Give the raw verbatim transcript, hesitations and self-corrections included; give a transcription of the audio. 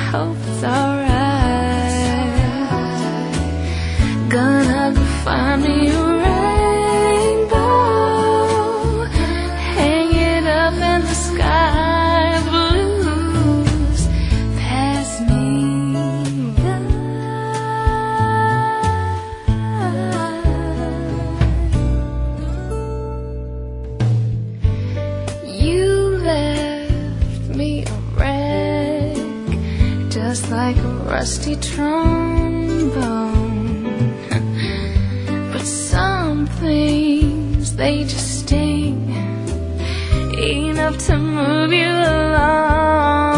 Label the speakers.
Speaker 1: hope it's alright. Gonna go find me a rainbow, hang it up in the sky blues. Pass me by. You left me a wreck, just like a rusty trombone. But some things, they just sting enough to move you along.